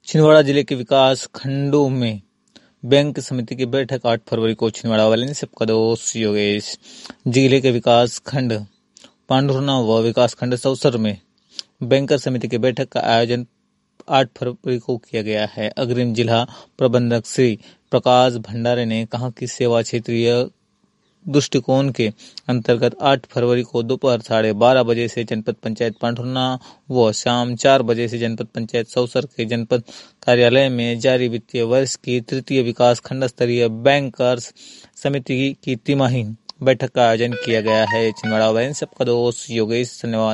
छिंदवाड़ा जिले के विकास खंडों में बैंक समिति की बैठक 8 फरवरी को छिंदवाड़ा वाले ने सबका दोस्त योगेश। जिले के विकास खंड पांडुरना व विकास खंड सौसर में बैंकर समिति की बैठक का आयोजन 8 फरवरी को किया गया है। अग्रिम जिला प्रबंधक श्री प्रकाश भंडारे ने कहा कि सेवा क्षेत्रीय दृष्टिकोण के अंतर्गत 8 फरवरी को दोपहर 12:30 बजे से जनपद पंचायत पांढुर्ना व शाम 4 बजे से जनपद पंचायत सौसर के जनपद कार्यालय में जारी वित्तीय वर्ष की तृतीय विकास खंड स्तरीय बैंकर्स समिति की तिमाही बैठक का आयोजन किया गया है। छिंदवाड़ा वाले सबका दोस्त योगेश। धन्यवाद।